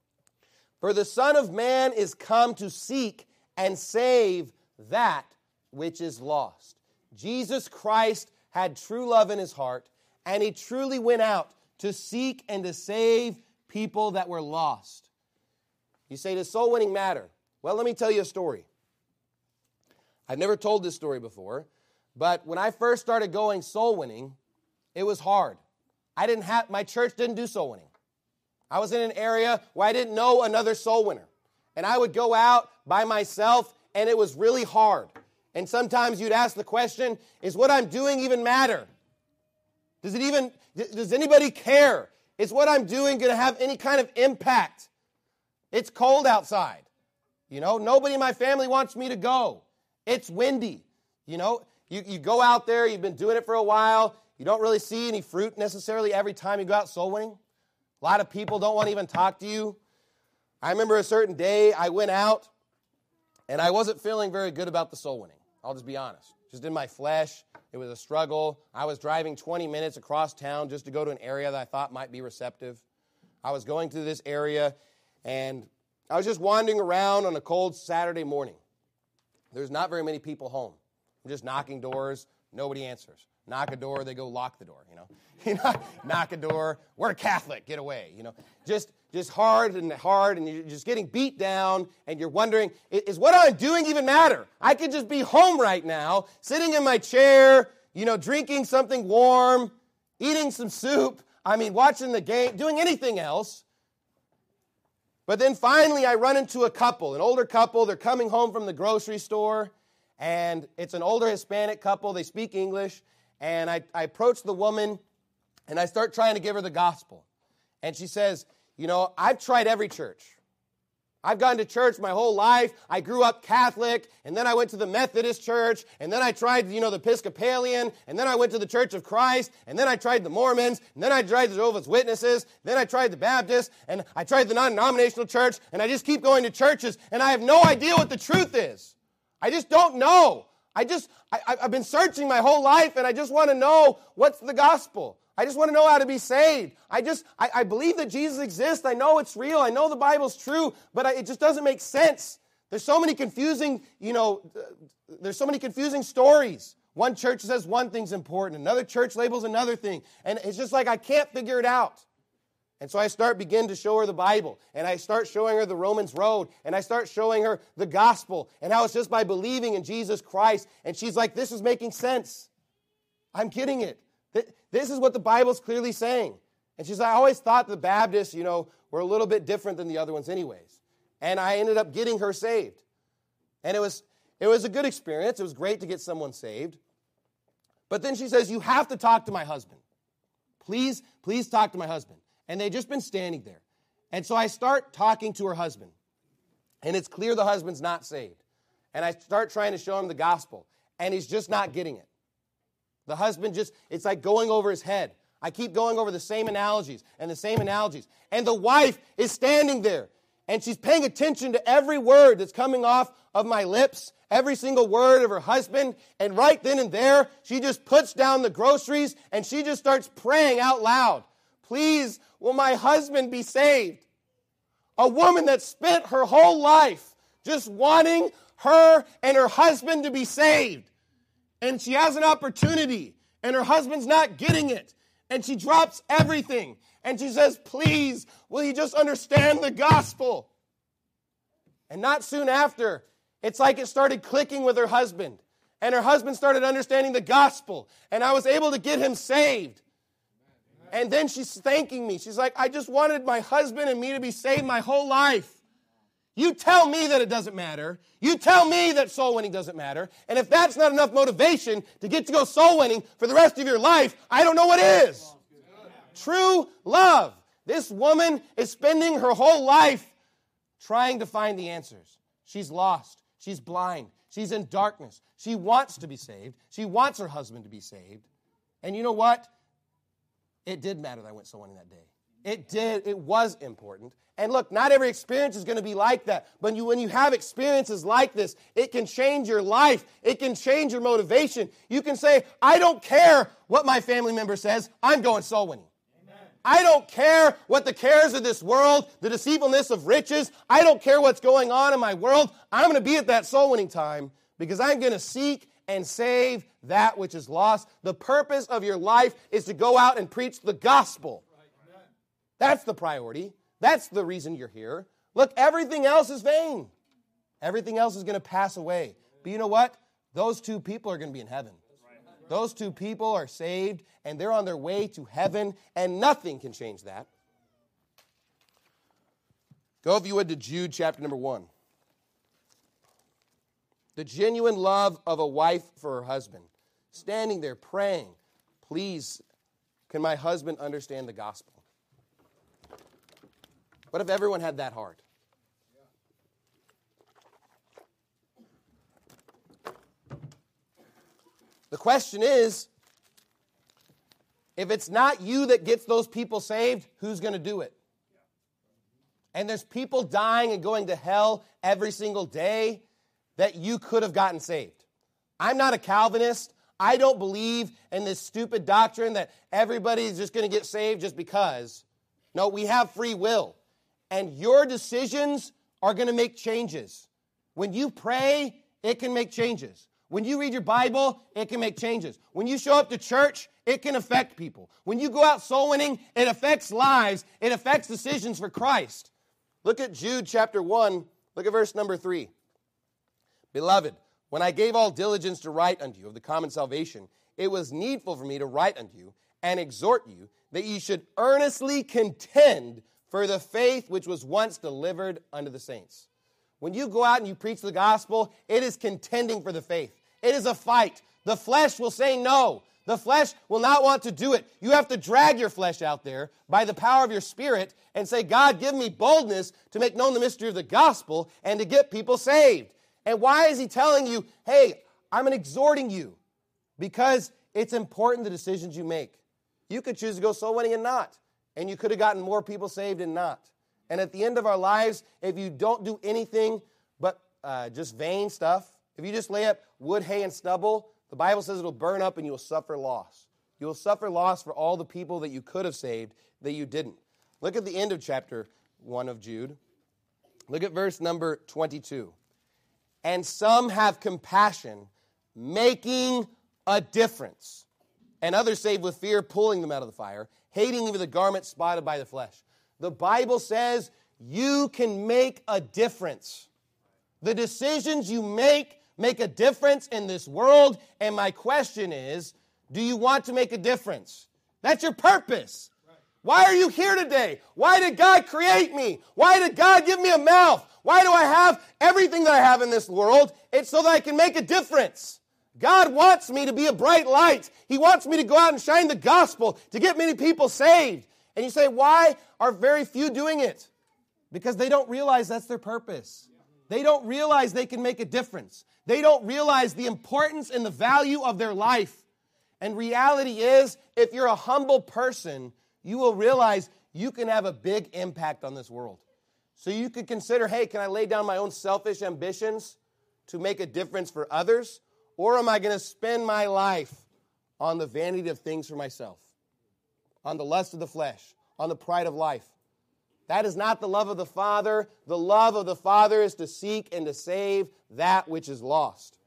For the Son of Man is come to seek and save that which is lost. Jesus Christ had true love in his heart, and he truly went out to seek and to save people that were lost. You say, does soul winning matter? Well, let me tell you a story. I've never told this story before, but when I first started going soul winning, it was hard. I didn't have, my church didn't do soul winning. I was in an area where I didn't know another soul winner. And I would go out by myself, and it was really hard. And sometimes you'd ask the question, is what I'm doing even matter? Does it even, does anybody care? Is what I'm doing going to have any kind of impact? It's cold outside. You know, nobody in my family wants me to go. It's windy. You know, you, you go out there, you've been doing it for a while. You don't really see any fruit necessarily every time you go out soul winning. A lot of people don't want to even talk to you. I remember a certain day I went out, and I wasn't feeling very good about the soul winning. I'll just be honest. Just in my flesh, it was a struggle. I was driving twenty minutes across town just to go to an area that I thought might be receptive. I was going through this area, and I was just wandering around on a cold Saturday morning. There's not very many people home. I'm just knocking doors. Nobody answers. Knock a door, they go lock the door, you know. You know, knock a door, we're Catholic, get away, you know. Just just hard and hard, and you're just getting beat down, and you're wondering, is what I'm doing even matter? I could just be home right now, sitting in my chair, you know, drinking something warm, eating some soup, I mean, watching the game, doing anything else. But then finally I run into a couple, an older couple, they're coming home from the grocery store, and it's an older Hispanic couple, they speak English. And I, I approach the woman, and I start trying to give her the gospel. And she says, you know, I've tried every church. I've gone to church my whole life. I grew up Catholic, and then I went to the Methodist church, and then I tried, you know, the Episcopalian, and then I went to the Church of Christ, and then I tried the Mormons, and then I tried the Jehovah's Witnesses, then I tried the Baptists, and I tried the non-denominational church, and I just keep going to churches, and I have no idea what the truth is. I just don't know. I just, I, I've been searching my whole life, and I just want to know what's the gospel. I just want to know how to be saved. I just, I, I believe that Jesus exists. I know it's real. I know the Bible's true, but I, it just doesn't make sense. There's so many confusing, you know, uh, there's so many confusing stories. One church says one thing's important. Another church labels another thing. And it's just like I can't figure it out. And so I start begin to show her the Bible, and I start showing her the Romans road, and I start showing her the gospel, and how it's just by believing in Jesus Christ. And she's like, this is making sense. I'm getting it. This is what the Bible's clearly saying. And she's like, I always thought the Baptists, you know, were a little bit different than the other ones anyways. And I ended up getting her saved. And it was, it was a good experience. It was great to get someone saved. But then she says, you have to talk to my husband. Please, please talk to my husband. And they'd just been standing there. And so I start talking to her husband. And it's clear the husband's not saved. And I start trying to show him the gospel. And he's just not getting it. The husband just, it's like going over his head. I keep going over the same analogies and the same analogies. And the wife is standing there. And she's paying attention to every word that's coming off of my lips. Every single word of her husband. And right then and there, she just puts down the groceries. And she just starts praying out loud. Please, will my husband be saved? A woman that spent her whole life just wanting her and her husband to be saved. And she has an opportunity, and her husband's not getting it. And she drops everything. And she says, please, will you just understand the gospel? And not soon after, it's like it started clicking with her husband. And her husband started understanding the gospel. And I was able to get him saved. And then she's thanking me. She's like, I just wanted my husband and me to be saved my whole life. You tell me that it doesn't matter. You tell me that soul winning doesn't matter. And if that's not enough motivation to get to go soul winning for the rest of your life, I don't know what is. True love. This woman is spending her whole life trying to find the answers. She's lost. She's blind. She's in darkness. She wants to be saved. She wants her husband to be saved. And you know what? It did matter that I went soul winning that day. It did. It was important. And look, not every experience is going to be like that. But you, when you have experiences like this, it can change your life. It can change your motivation. You can say, I don't care what my family member says. I'm going soul winning. Amen. I don't care what the cares of this world, the deceitfulness of riches. I don't care what's going on in my world. I'm going to be at that soul winning time because I'm going to seek and save that which is lost. The purpose of your life is to go out and preach the gospel. That's the priority. That's the reason you're here. Look, everything else is vain. Everything else is going to pass away. But you know what? Those two people are going to be in heaven. Those two people are saved, and they're on their way to heaven, and nothing can change that. Go, if you would, to Jude chapter number one. The genuine love of a wife for her husband. Standing there praying, please, can my husband understand the gospel? What if everyone had that heart? The question is, if it's not you that gets those people saved, who's going to do it? And there's people dying and going to hell every single day that you could have gotten saved. I'm not a Calvinist. I don't believe in this stupid doctrine that everybody's just going to get saved just because. No, we have free will. And your decisions are going to make changes. When you pray, it can make changes. When you read your Bible, it can make changes. When you show up to church, it can affect people. When you go out soul winning, it affects lives. It affects decisions for Christ. Look at Jude chapter one. Look at verse number three. Beloved, when I gave all diligence to write unto you of the common salvation, it was needful for me to write unto you and exhort you that ye should earnestly contend for the faith which was once delivered unto the saints. When you go out and you preach the gospel, it is contending for the faith. It is a fight. The flesh will say no. The flesh will not want to do it. You have to drag your flesh out there by the power of your spirit and say, God, give me boldness to make known the mystery of the gospel and to get people saved. And why is he telling you, hey, I'm exhorting you? Because it's important the decisions you make. You could choose to go soul winning and not. And you could have gotten more people saved and not. And at the end of our lives, if you don't do anything but uh, just vain stuff, if you just lay up wood, hay, and stubble, the Bible says it will burn up and you will suffer loss. You will suffer loss for all the people that you could have saved that you didn't. Look at the end of chapter one of Jude. Look at verse number twenty-two. And some have compassion, making a difference. And others saved with fear, pulling them out of the fire, hating even the garment spotted by the flesh. The Bible says you can make a difference. The decisions you make make a difference in this world. And my question is, do you want to make a difference? That's your purpose. Why are you here today? Why did God create me? Why did God give me a mouth? Why do I have everything that I have in this world? It's so that I can make a difference. God wants me to be a bright light. He wants me to go out and shine the gospel to get many people saved. And you say, why are very few doing it? Because they don't realize that's their purpose. They don't realize they can make a difference. They don't realize the importance and the value of their life. And reality is, if you're a humble person, you will realize you can have a big impact on this world. So you could consider, hey, can I lay down my own selfish ambitions to make a difference for others? Or am I going to spend my life on the vanity of things for myself? On the lust of the flesh, on the pride of life. That is not the love of the Father. The love of the Father is to seek and to save that which is lost.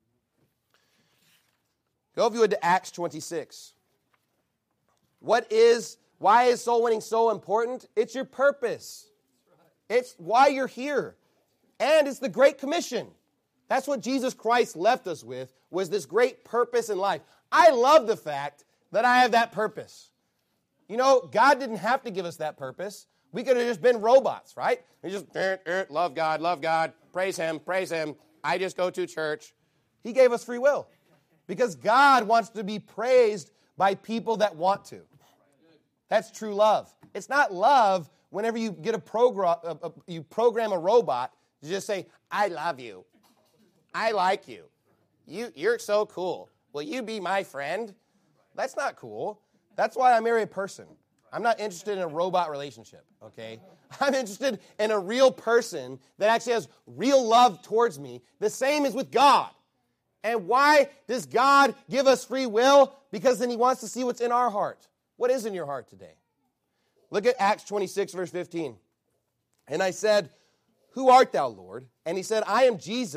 Go, if you would, to Acts twenty-six. What is, why is soul winning so important? It's your purpose. It's why you're here. And it's the Great Commission. That's what Jesus Christ left us with, was this great purpose in life. I love the fact that I have that purpose. You know, God didn't have to give us that purpose. We could have just been robots, right? We just, er, er, love God, love God, praise Him, praise Him. I just go to church. He gave us free will because God wants to be praised by people that want to. That's true love. It's not love whenever you get a program, you program a robot to just say, I love you. I like you. You, you're so cool. Will you be my friend? That's not cool. That's why I marry a person. I'm not interested in a robot relationship, okay? I'm interested in a real person that actually has real love towards me. The same is with God. And why does God give us free will? Because then He wants to see what's in our heart. What is in your heart today? Look at Acts twenty-six, verse fifteen. And I said, who art thou, Lord? And He said, I am Jesus,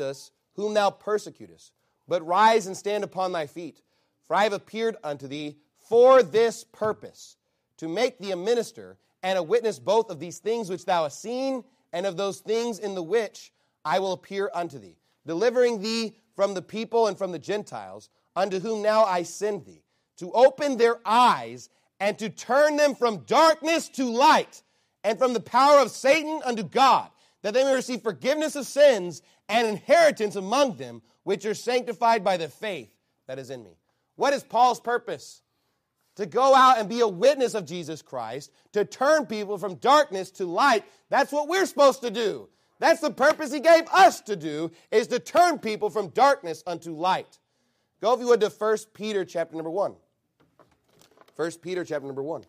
whom thou persecutest, but rise and stand upon thy feet. For I have appeared unto thee for this purpose, to make thee a minister and a witness both of these things which thou hast seen, and of those things in the which I will appear unto thee, delivering thee from the people and from the Gentiles, unto whom now I send thee, to open their eyes and to turn them from darkness to light, and from the power of Satan unto God, that they may receive forgiveness of sins and inheritance among them, which are sanctified by the faith that is in me. What is Paul's purpose? To go out and be a witness of Jesus Christ, to turn people from darkness to light. That's what we're supposed to do. That's the purpose he gave us to do, is to turn people from darkness unto light. Go, if you would, to First Peter chapter number one. First Peter chapter number one.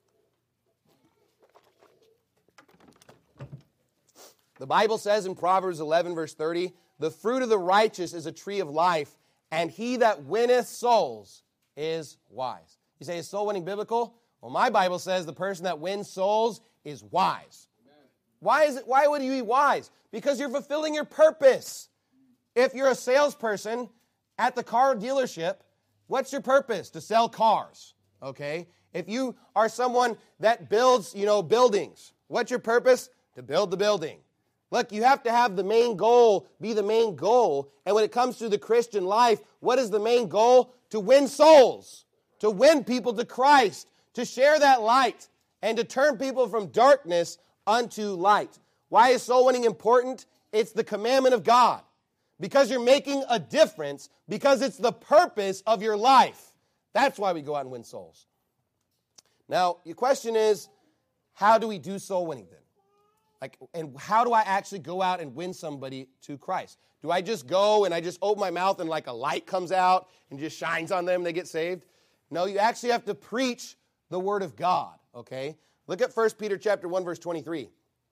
The Bible says in Proverbs eleven, verse thirty, the fruit of the righteous is a tree of life, and he that winneth souls is wise. You say, is soul winning biblical? Well, my Bible says the person that wins souls is wise. Amen. Why is it? Why would you be wise? Because you're fulfilling your purpose. If you're a salesperson at the car dealership, what's your purpose? To sell cars, okay? If you are someone that builds, you know, buildings, what's your purpose? To build the building. Look, you have to have the main goal be the main goal. And when it comes to the Christian life, what is the main goal? To win souls, to win people to Christ, to share that light, and to turn people from darkness unto light. Why is soul winning important? It's the commandment of God. Because you're making a difference, because it's the purpose of your life. That's why we go out and win souls. Now, your question is, how do we do soul winning then? Like, and how do I actually go out and win somebody to Christ? Do I just go and I just open my mouth and like a light comes out and just shines on them and they get saved? No, you actually have to preach the word of God, okay? Look at First Peter chapter one, verse twenty-three.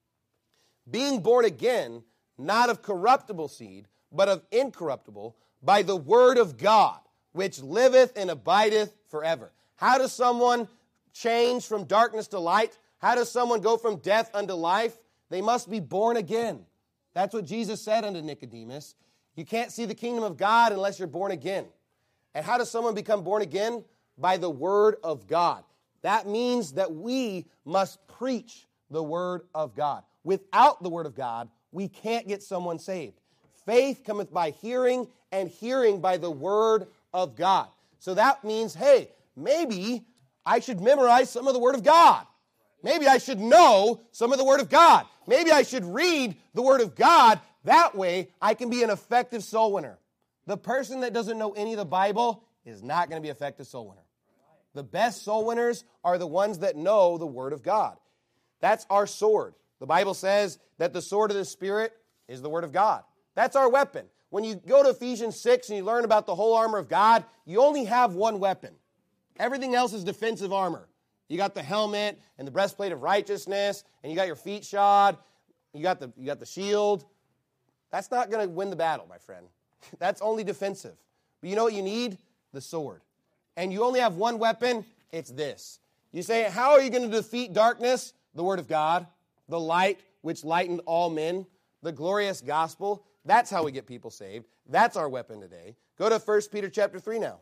Being born again, not of corruptible seed, but of incorruptible, by the word of God, which liveth and abideth forever. How does someone change from darkness to light? How does someone go from death unto life? They must be born again. That's what Jesus said unto Nicodemus. You can't see the kingdom of God unless you're born again. And how does someone become born again? By the word of God. That means that we must preach the word of God. Without the word of God, we can't get someone saved. Faith cometh by hearing, and hearing by the word of God. So that means, hey, maybe I should memorize some of the word of God. Maybe I should know some of the word of God. Maybe I should read the word of God. That way, I can be an effective soul winner. The person that doesn't know any of the Bible is not going to be an effective soul winner. The best soul winners are the ones that know the word of God. That's our sword. The Bible says that the sword of the Spirit is the word of God. That's our weapon. When you go to Ephesians six and you learn about the whole armor of God, you only have one weapon. Everything else is defensive armor. You got the helmet and the breastplate of righteousness, and you got your feet shod, you got the, you got the shield. That's not going to win the battle, my friend. That's only defensive. But you know what you need? The sword. And you only have one weapon, it's this. You say, how are you going to defeat darkness? The word of God, the light which lightened all men, the glorious gospel. That's how we get people saved. That's our weapon today. Go to First Peter chapter three now.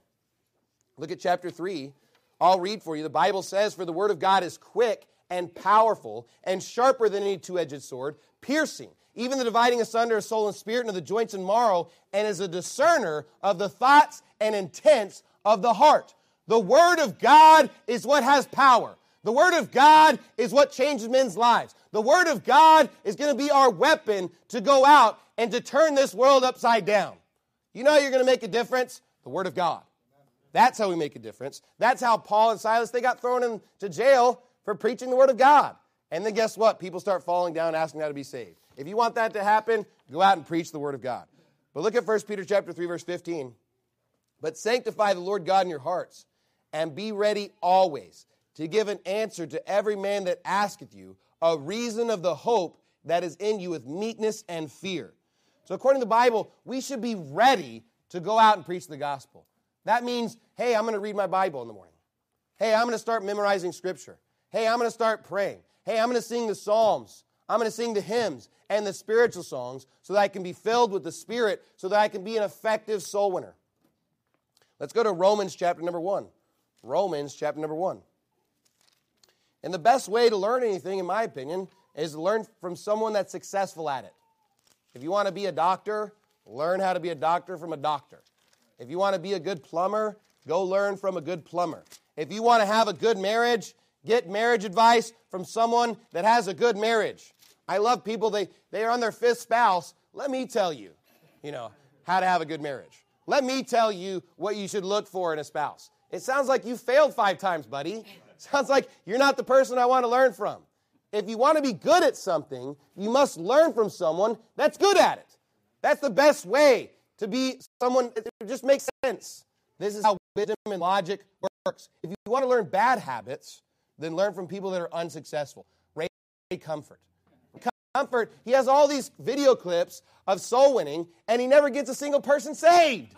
Look at chapter three. I'll read for you. The Bible says, for the word of God is quick and powerful and sharper than any two-edged sword, piercing, even the dividing asunder of soul and spirit and of the joints and marrow, and is a discerner of the thoughts and intents of the heart. The word of God is what has power. The word of God is what changes men's lives. The word of God is going to be our weapon to go out and to turn this world upside down. You know how you're going to make a difference? The word of God. That's how we make a difference. That's how Paul and Silas, they got thrown into jail for preaching the word of God. And then guess what? People start falling down asking how to be saved. If you want that to happen, go out and preach the word of God. But look at First Peter chapter three, verse fifteen. But sanctify the Lord God in your hearts, and be ready always to give an answer to every man that asketh you a reason of the hope that is in you with meekness and fear. So according to the Bible, we should be ready to go out and preach the gospel. That means, hey, I'm going to read my Bible in the morning. Hey, I'm going to start memorizing Scripture. Hey, I'm going to start praying. Hey, I'm going to sing the Psalms. I'm going to sing the hymns. and the spiritual songs so that I can be filled with the Spirit, so that I can be an effective soul winner. Let's go to Romans chapter number one. Romans chapter number one. And the best way to learn anything, in my opinion, is to learn from someone that's successful at it. If you want to be a doctor, learn how to be a doctor from a doctor. If you want to be a good plumber, go learn from a good plumber. If you want to have a good marriage, get marriage advice from someone that has a good marriage. I love people, they, they are on their fifth spouse. Let me tell you, you know, how to have a good marriage. Let me tell you what you should look for in a spouse. It sounds like you failed five times, buddy. Sounds like you're not the person I want to learn from. If you want to be good at something, you must learn from someone that's good at it. That's the best way to be someone. It just makes sense. This is how wisdom and logic works. If you want to learn bad habits, then learn from people that are unsuccessful. Ray Comfort. Comfort, he has all these video clips of soul winning, and he never gets a single person saved.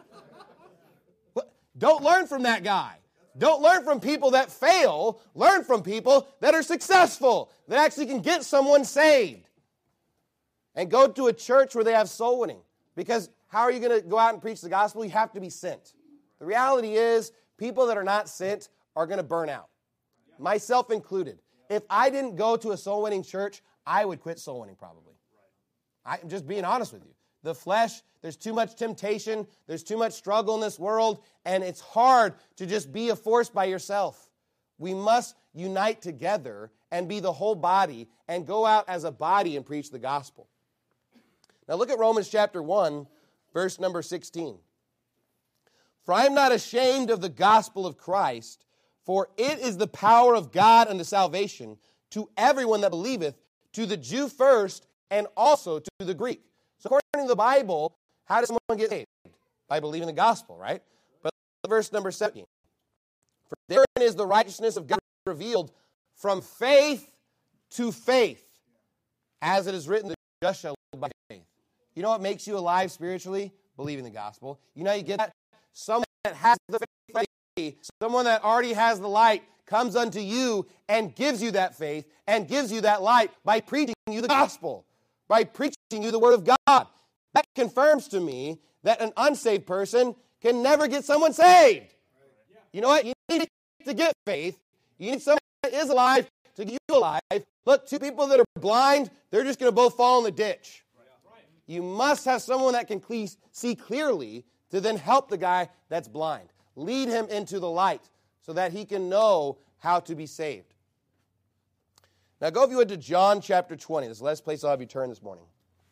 Don't learn from that guy. Don't learn from people that fail. Learn from people that are successful, that actually can get someone saved. And go to a church where they have soul winning. Because how are you going to go out and preach the gospel? You have to be sent. The reality is, people that are not sent are going to burn out. Myself included. If I didn't go to a soul winning church, I would quit soul winning probably. I'm just being honest with you. The flesh, there's too much temptation, there's too much struggle in this world, and it's hard to just be a force by yourself. We must unite together and be the whole body and go out as a body and preach the gospel. Now look at Romans chapter one, verse number sixteen. For I am not ashamed of the gospel of Christ, for it is the power of God unto salvation to everyone that believeth, to the Jew first, and also to the Greek. So according to the Bible, how does someone get saved? By believing the gospel, right? But verse number seventeen. For therein is the righteousness of God revealed from faith to faith. As it is written, the just shall live by faith. You know what makes you alive spiritually? Believing the gospel. You know how you get that? Someone that has the faith, someone that already has the light, comes unto you and gives you that faith and gives you that light by preaching you the gospel, by preaching you the word of God. That confirms to me that an unsaved person can never get someone saved. You know what? You need to get faith. You need someone that is alive to get you alive. Look, two people that are blind, they're just going to both fall in the ditch. You must have someone that can see clearly to then help the guy that's blind. Lead him into the light so that he can know how to be saved. Now go, if you would, to John chapter twenty. This is the last place I'll have you turn this morning.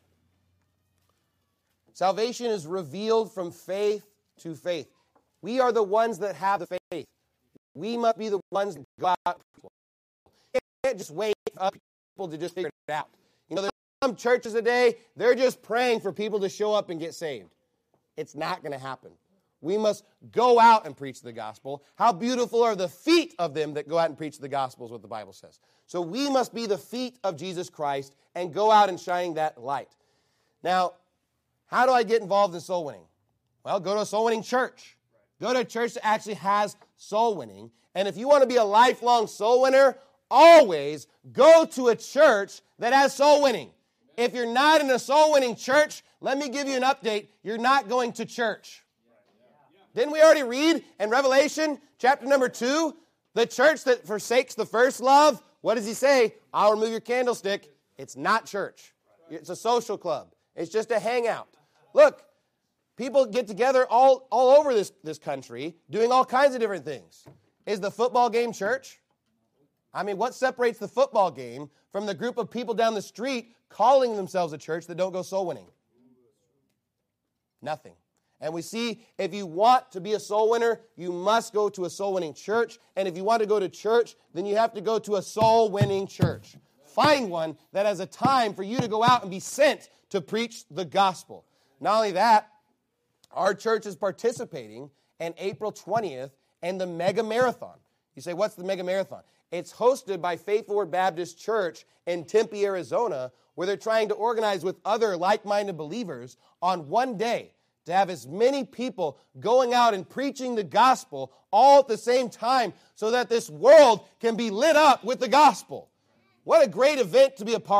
Salvation is revealed from faith to faith. We are the ones that have the faith. We must be the ones that go out. You can't just wait for people to just figure it out. You know, there's some churches today, they're just praying for people to show up and get saved. It's not going to happen. We must go out and preach the gospel. How beautiful are the feet of them that go out and preach the gospel is what the Bible says. So we must be the feet of Jesus Christ and go out and shining that light. Now, how do I get involved in soul winning? Well, go to a soul winning church. Go to a church that actually has soul winning. And if you want to be a lifelong soul winner, always go to a church that has soul winning. If you're not in a soul winning church, let me give you an update. You're not going to church. Didn't we already read in Revelation chapter number two, the church that forsakes the first love? What does he say? I'll remove your candlestick. It's not church. It's a social club. It's just a hangout. Look, people get together all, all over this, this country doing all kinds of different things. Is the football game church? I mean, what separates the football game from the group of people down the street calling themselves a church that don't go soul winning? Nothing. And we see, if you want to be a soul winner, you must go to a soul winning church. And if you want to go to church, then you have to go to a soul winning church. Find one that has a time for you to go out and be sent to preach the gospel. Not only that, our church is participating in April twentieth in the Mega Marathon. You say, what's the Mega Marathon? It's hosted by Faithful Word Baptist Church in Tempe, Arizona, where they're trying to organize with other like-minded believers on one day to have as many people going out and preaching the gospel all at the same time so that this world can be lit up with the gospel. What a great event to be a part of.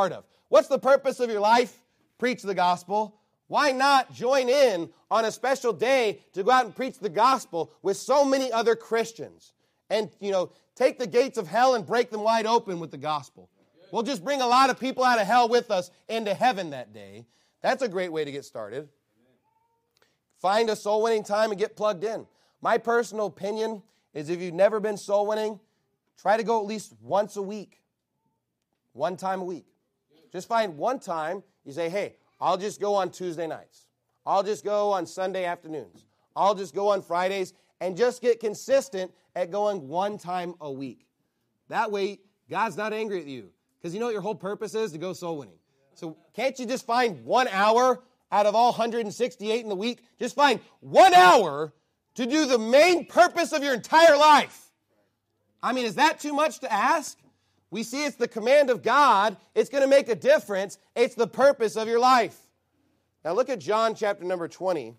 What's the purpose of your life? Preach the gospel. Why not join in on a special day to go out and preach the gospel with so many other Christians? And, you know, take the gates of hell and break them wide open with the gospel. We'll just bring a lot of people out of hell with us into heaven that day. That's a great way to get started. Find a soul winning time and get plugged in. My personal opinion is if you've never been soul winning, try to go at least once a week. One time a week. Just find one time, you say, hey, I'll just go on Tuesday nights. I'll just go on Sunday afternoons. I'll just go on Fridays, and just get consistent at going one time a week. That way, God's not angry at you. Because you know what your whole purpose is? To go soul winning. So can't you just find one hour out of all one hundred sixty-eight in the week? Just find one hour to do the main purpose of your entire life. I mean, is that too much to ask? We see it's the command of God. It's going to make a difference. It's the purpose of your life. Now look at John chapter number twenty.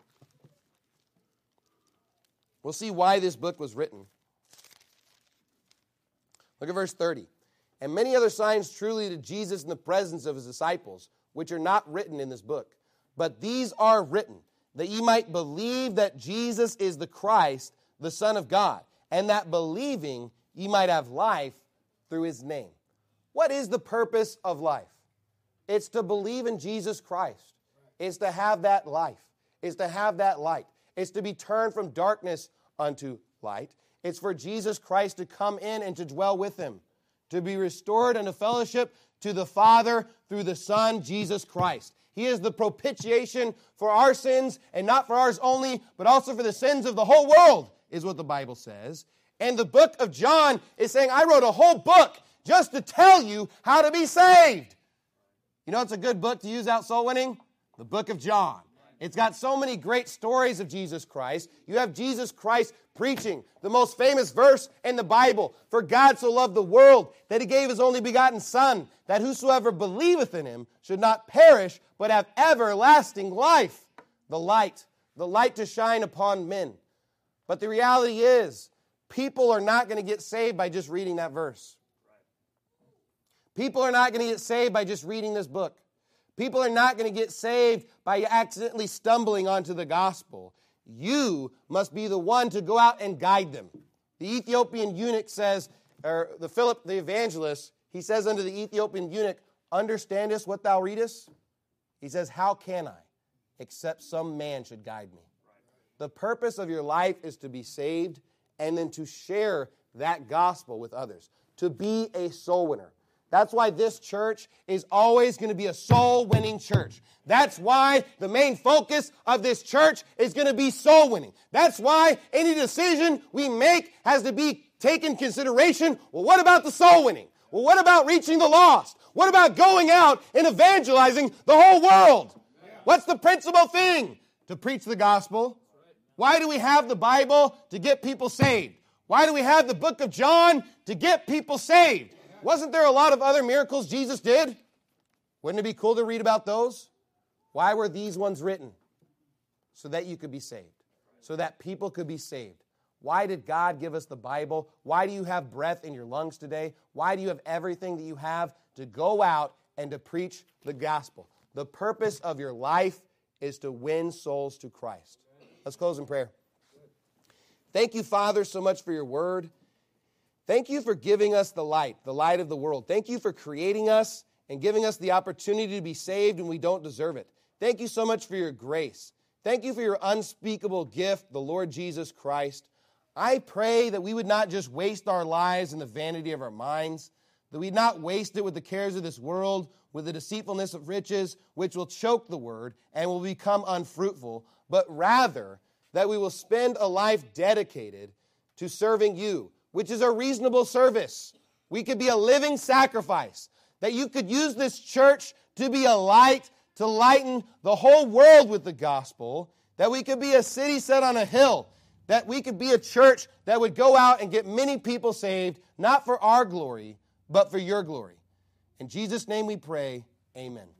We'll see why this book was written. Look at verse thirty. And many other signs truly did Jesus in the presence of his disciples, which are not written in this book. But these are written, that ye might believe that Jesus is the Christ, the Son of God, and that believing ye might have life through his name. What is the purpose of life? It's to believe in Jesus Christ. It's to have that life. It's to have that light. It's to be turned from darkness unto light. It's for Jesus Christ to come in and to dwell with him, to be restored unto fellowship to the Father through the Son, Jesus Christ. He is the propitiation for our sins, and not for ours only, but also for the sins of the whole world, is what the Bible says. And the book of John is saying, I wrote a whole book just to tell you how to be saved. You know it's a good book to use out soul winning? The book of John. It's got so many great stories of Jesus Christ. You have Jesus Christ preaching the most famous verse in the Bible. For God so loved the world that he gave his only begotten Son, that whosoever believeth in him should not perish, but have everlasting life. The light, the light to shine upon men. But the reality is, people are not going to get saved by just reading that verse. People are not going to get saved by just reading this book. People are not going to get saved by accidentally stumbling onto the gospel. You must be the one to go out and guide them. The Ethiopian eunuch says, or the Philip the evangelist, he says unto the Ethiopian eunuch, understandest what thou readest? He says, how can I, except some man should guide me? The purpose of your life is to be saved and then to share that gospel with others, to be a soul winner. That's why this church is always going to be a soul-winning church. That's why the main focus of this church is going to be soul winning. That's why any decision we make has to be taken consideration. Well, what about the soul winning? Well, what about reaching the lost? What about going out and evangelizing the whole world? What's the principal thing? To preach the gospel. Why do we have the Bible? To get people saved. Why do we have the book of John? To get people saved. Wasn't there a lot of other miracles Jesus did? Wouldn't it be cool to read about those? Why were these ones written? So that you could be saved. So that people could be saved. Why did God give us the Bible? Why do you have breath in your lungs today? Why do you have everything that you have to go out and to preach the gospel? The purpose of your life is to win souls to Christ. Let's close in prayer. Thank you, Father, so much for your word. Thank you for giving us the light, the light of the world. Thank you for creating us and giving us the opportunity to be saved when we don't deserve it. Thank you so much for your grace. Thank you for your unspeakable gift, the Lord Jesus Christ. I pray that we would not just waste our lives in the vanity of our minds, that we'd not waste it with the cares of this world, with the deceitfulness of riches, which will choke the word and will become unfruitful, but rather that we will spend a life dedicated to serving you, which is a reasonable service. We could be a living sacrifice. That you could use this church to be a light, to lighten the whole world with the gospel. That we could be a city set on a hill. That we could be a church that would go out and get many people saved, not for our glory, but for your glory. In Jesus' name we pray, amen.